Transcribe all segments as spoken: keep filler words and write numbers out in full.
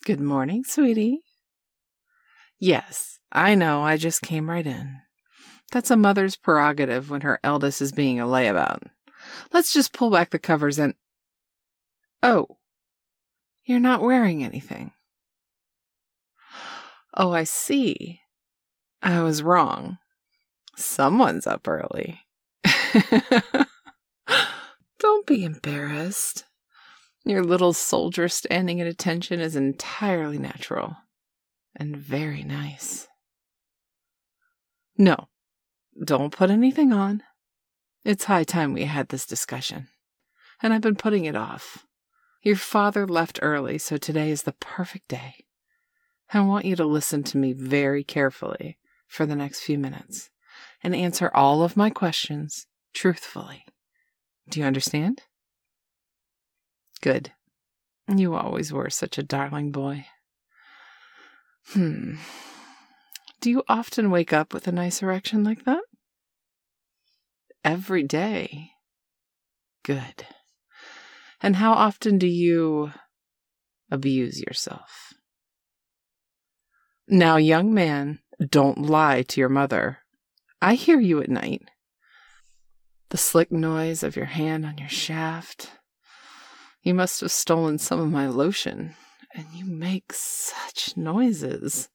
Good morning, sweetie. Yes, I know, I just came right in. That's a mother's prerogative when her eldest is being a layabout. Let's just pull back the covers and... Oh, you're not wearing anything. Oh, I see. I was wrong. Someone's up early. Don't be embarrassed. Your little soldier standing at attention is entirely natural and very nice. No, don't put anything on. It's high time we had this discussion, and I've been putting it off. Your father left early, so today is the perfect day. I want you to listen to me very carefully for the next few minutes and answer all of my questions truthfully. Do you understand? Good. You always were such a darling boy. Hmm. Do you often wake up with a nice erection like that? Every day. Good. And how often do you abuse yourself? Now, young man, don't lie to your mother. I hear you at night. The slick noise of your hand on your shaft. You must have stolen some of my lotion, and you make such noises.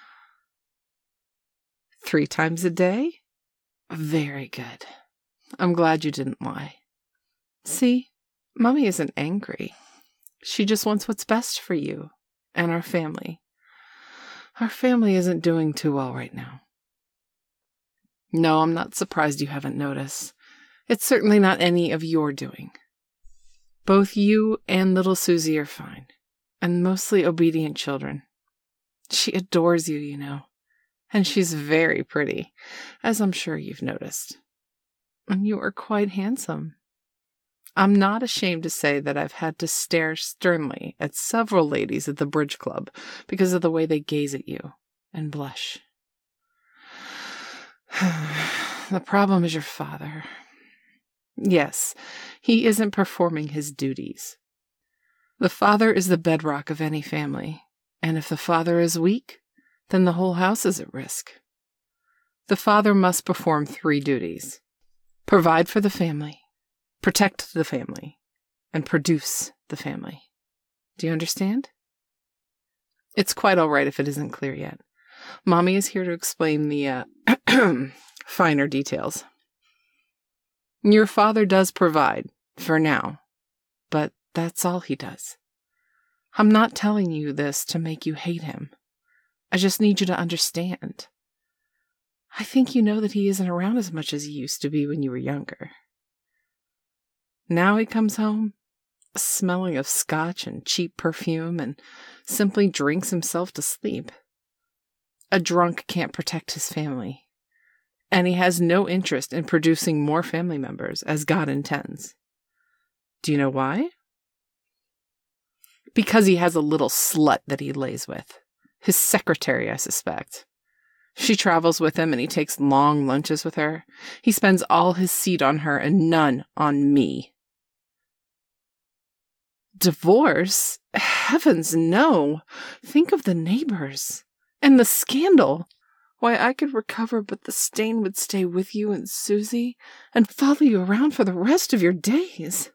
Three times a day? Very good. I'm glad you didn't lie. See, Mommy isn't angry. She just wants what's best for you and our family. Our family isn't doing too well right now. No, I'm not surprised you haven't noticed. It's certainly not any of your doing. Both you and little Susie are fine, and mostly obedient children. She adores you, you know, and she's very pretty, as I'm sure you've noticed. And you are quite handsome. I'm not ashamed to say that I've had to stare sternly at several ladies at the bridge club because of the way they gaze at you and blush. The problem is your father. Yes, he isn't performing his duties. The father is the bedrock of any family, and if the father is weak, then the whole house is at risk. The father must perform three duties: provide for the family, protect the family, and produce the family. Do you understand? It's quite all right if it isn't clear yet. Mommy is here to explain the uh, finer details. Your father does provide, for now, but that's all he does. I'm not telling you this to make you hate him. I just need you to understand. I think you know that he isn't around as much as he used to be when you were younger. Now he comes home, smelling of scotch and cheap perfume, and simply drinks himself to sleep. A drunk can't protect his family. And he has no interest in producing more family members, as God intends. Do you know why? Because he has a little slut that he lays with. His secretary, I suspect. She travels with him and he takes long lunches with her. He spends all his seed on her and none on me. Divorce? Heavens, no. Think of the neighbors. And the scandal. Why, I could recover, but the stain would stay with you and Susie and follow you around for the rest of your days.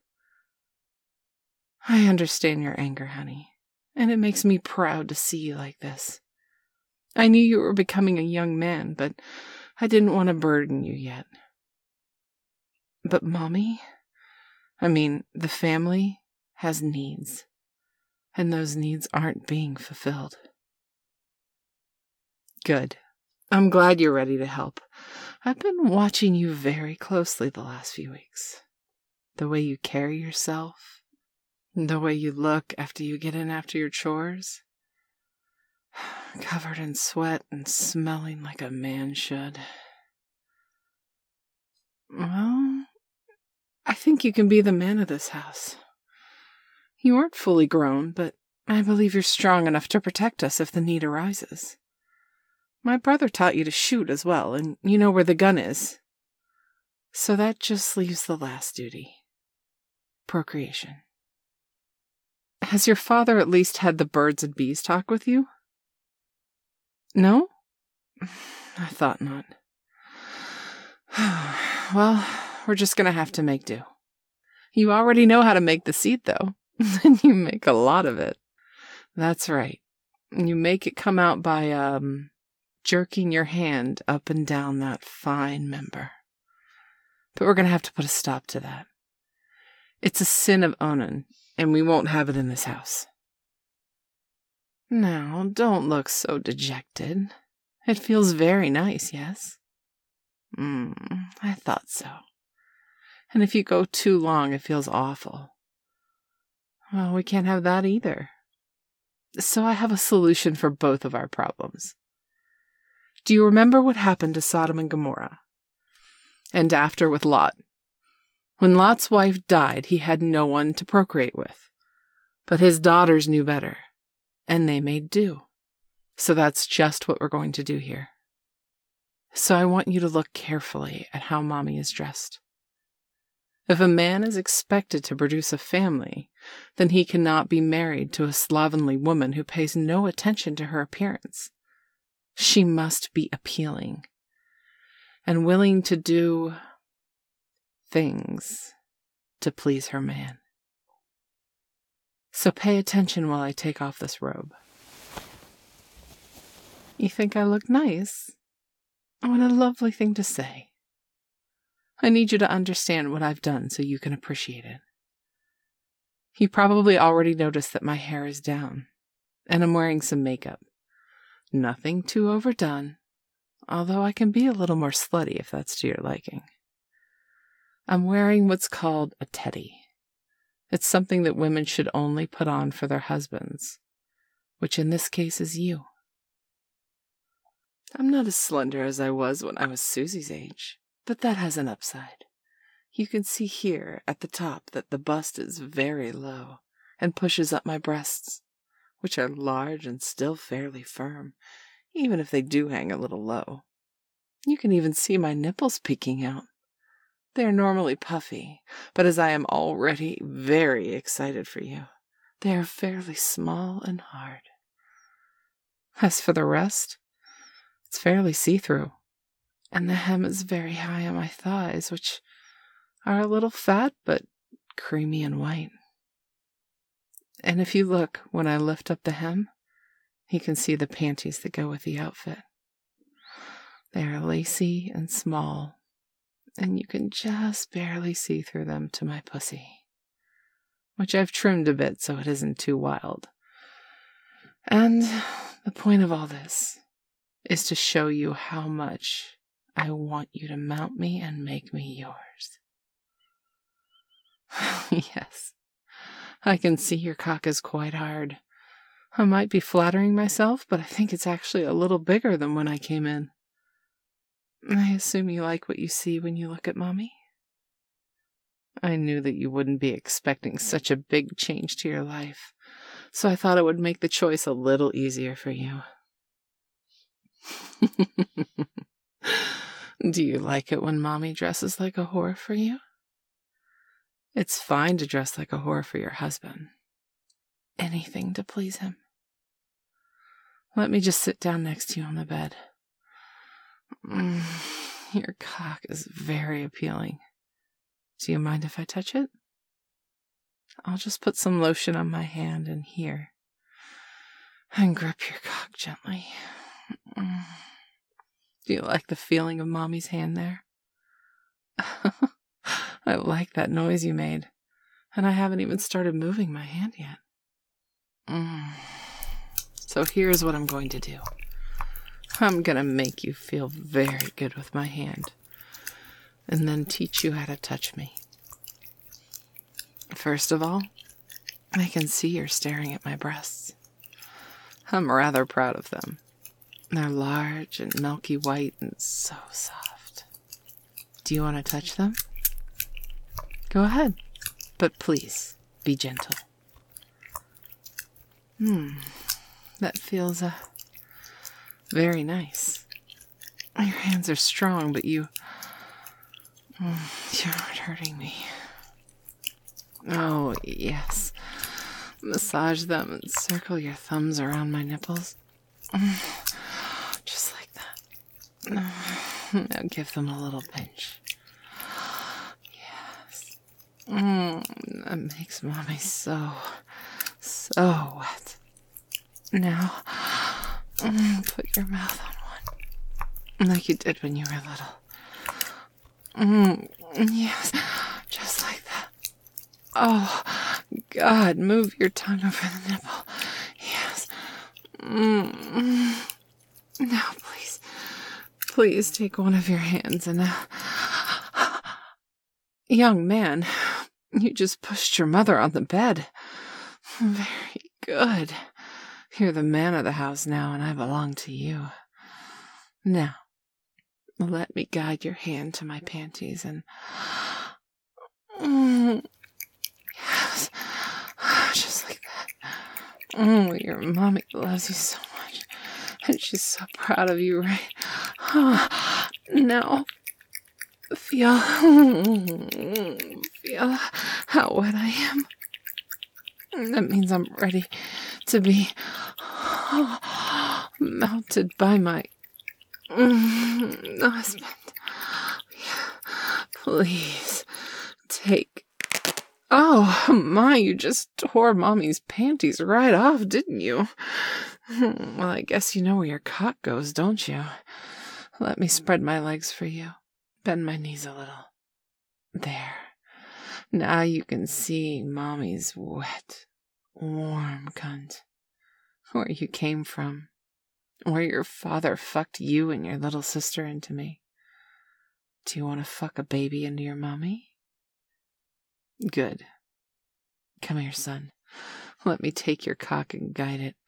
I understand your anger, honey, and it makes me proud to see you like this. I knew you were becoming a young man, but I didn't want to burden you yet. But Mommy, I mean, the family has needs, and those needs aren't being fulfilled. Good. I'm glad you're ready to help. I've been watching you very closely the last few weeks. The way you carry yourself, the way you look after you get in after your chores. Covered in sweat and smelling like a man should. Well, I think you can be the man of this house. You aren't fully grown, but I believe you're strong enough to protect us if the need arises. My brother taught you to shoot as well, and you know where the gun is. So that just leaves the last duty. Procreation. Has your father at least had the birds and bees talk with you? No? I thought not. Well, we're just gonna have to make do. You already know how to make the seed, though. And you make a lot of it. That's right. You make it come out by, um, jerking your hand up and down that fine member. But we're gonna have to put a stop to that. It's a sin of Onan, and we won't have it in this house. Now, don't look so dejected. It feels very nice, yes? Hmm, I thought so. And if you go too long, it feels awful. Well, we can't have that either. So I have a solution for both of our problems. Do you remember what happened to Sodom and Gomorrah? And after with Lot? When Lot's wife died, he had no one to procreate with. But his daughters knew better, and they made do. So that's just what we're going to do here. So I want you to look carefully at how Mommy is dressed. If a man is expected to produce a family, then he cannot be married to a slovenly woman who pays no attention to her appearance. She must be appealing and willing to do things to please her man. So pay attention while I take off this robe. You think I look nice? What a lovely thing to say. I need you to understand what I've done so you can appreciate it. You probably already noticed that my hair is down, and I'm wearing some makeup. Nothing too overdone, although I can be a little more slutty if that's to your liking. I'm wearing what's called a teddy. It's something that women should only put on for their husbands, which in this case is you. I'm not as slender as I was when I was Susie's age, but that has an upside. You can see here at the top that the bust is very low and pushes up my breasts, which are large and still fairly firm, even if they do hang a little low. You can even see my nipples peeking out. They are normally puffy, but as I am already very excited for you, they are fairly small and hard. As for the rest, it's fairly see-through, and the hem is very high on my thighs, which are a little fat but creamy and white. And if you look when I lift up the hem, you can see the panties that go with the outfit. They are lacy and small, and you can just barely see through them to my pussy, which I've trimmed a bit so it isn't too wild. And the point of all this is to show you how much I want you to mount me and make me yours. Yes, I can see your cock is quite hard. I might be flattering myself, but I think it's actually a little bigger than when I came in. I assume you like what you see when you look at Mommy? I knew that you wouldn't be expecting such a big change to your life, so I thought it would make the choice a little easier for you. Do you like it when Mommy dresses like a whore for you? It's fine to dress like a whore for your husband. Anything to please him. Let me just sit down next to you on the bed. Mm, your cock is very appealing. Do you mind if I touch it? I'll just put some lotion on my hand and here, and grip your cock gently. Mm. Do you like the feeling of Mommy's hand there? I like that noise you made, and I haven't even started moving my hand yet. Mm. So here's what I'm going to do. I'm gonna make you feel very good with my hand, and then teach you how to touch me. First of all, I can see you're staring at my breasts. I'm rather proud of them. They're large and milky white and so soft. Do you want to touch them? Go ahead, but please be gentle. Hmm, that feels uh, very nice. Your hands are strong, but you... Mm, you aren't hurting me. Oh, yes. Massage them and circle your thumbs around my nipples. Just like that. Now give them a little pinch. Yes. Mm, that makes Mommy so, so wet. Now, mm, put your mouth on one, like you did when you were little. Mm, yes, just like that. Oh, God, move your tongue over the nipple. Yes. Mm. Now, please, please take one of your hands and now. Young man, you just pushed your mother on the bed. Very good. You're the man of the house now, and I belong to you. Now, let me guide your hand to my panties and... Mm. Yes. Just like that. Oh, your mommy loves you so much. And she's so proud of you, right? Oh, now, feel, feel how wet I am. That means I'm ready to be oh, mounted by my mm, husband. Please take. Oh, my, you just tore Mommy's panties right off, didn't you? Well, I guess you know where your cock goes, don't you? Let me spread my legs for you. Bend my knees a little. There. Now you can see Mommy's wet, warm cunt. Where you came from. Where your father fucked you and your little sister into me. Do you want to fuck a baby into your mommy? Good. Come here, son. Let me take your cock and guide it.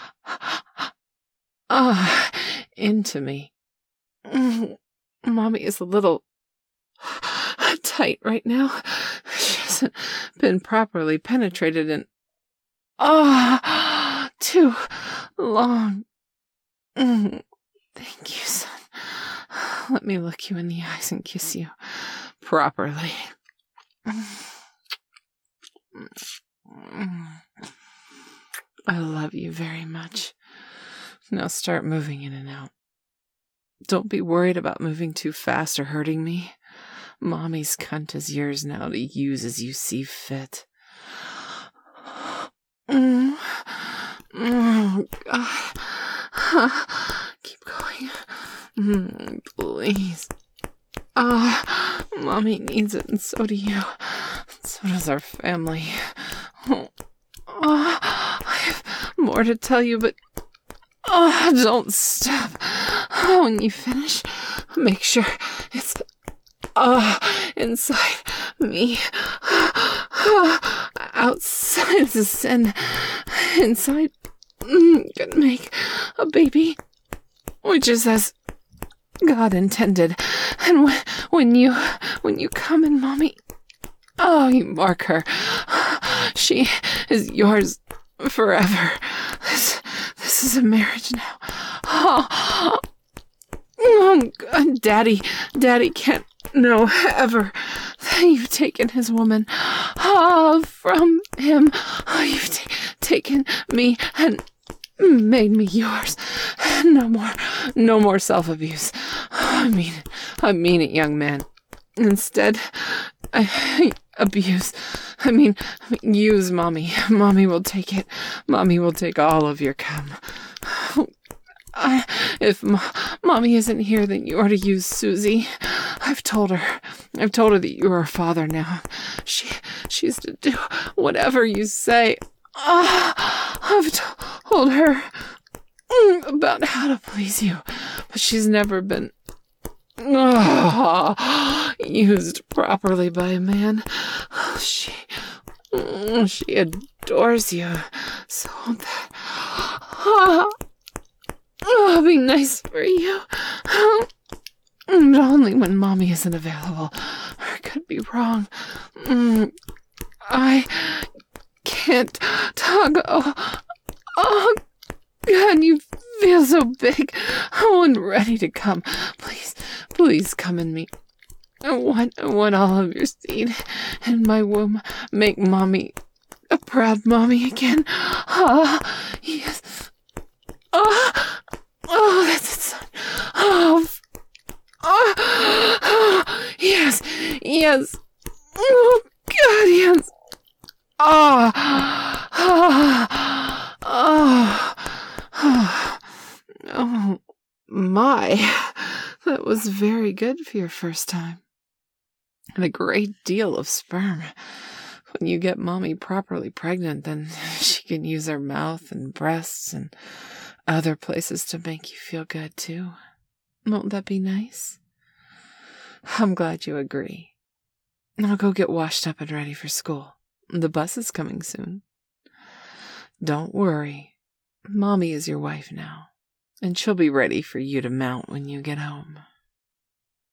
Ah, oh, into me. Mommy is a little tight right now. She hasn't been properly penetrated in ah, oh, too long. Thank you, son. Let me look you in the eyes and kiss you properly. I love you very much. Now start moving in and out. Don't be worried about moving too fast or hurting me. Mommy's cunt is yours now to use as you see fit. Mm. Oh, God. Keep going. Mm, please. Ah, oh, Mommy needs it, and so do you. So does our family. Oh, oh, I have more to tell you, but oh, don't stop. Oh, when you finish, make sure it's uh, inside me. Oh, outside the sin. Inside. Gonna make a baby, which is as God intended. And when, when you, when you come in, Mommy, oh, you mark her. She is yours forever. This, this is a marriage now. Oh, oh God, Daddy, Daddy can't know ever that you've taken his woman oh, from him. Oh, you've t- taken me and made me yours. No more, no more self-abuse. I mean it. I mean it, young man. Instead, I abuse. I mean, I mean, use Mommy. Mommy will take it. Mommy will take all of your cum. I, if Mo- Mommy isn't here, then you are to use Susie. I've told her. I've told her that you are a father now. She, she's to do whatever you say. Oh, I've told her about how to please you, but she's never been oh, used properly by a man. She, she adores you, so that oh, I'll be nice for you. And only when Mommy isn't available. I could be wrong. I can't talk. Oh, oh, God, you feel so big. Oh, and ready to come. Please, please come in me. I want, I want all of your seed in my womb. Make Mommy A proud mommy again. Ah, yes. Oh, oh, that's it, son. Oh, oh, oh, yes, yes. Oh, God, yes. Oh, oh, oh, oh, oh, my. That was very good for your first time. And a great deal of sperm. When you get mommy properly pregnant, then she can use her mouth and breasts and other places to make you feel good, too. Won't that be nice? I'm glad you agree. I'll go get washed up and ready for school. The bus is coming soon. Don't worry. Mommy is your wife now, and she'll be ready for you to mount when you get home.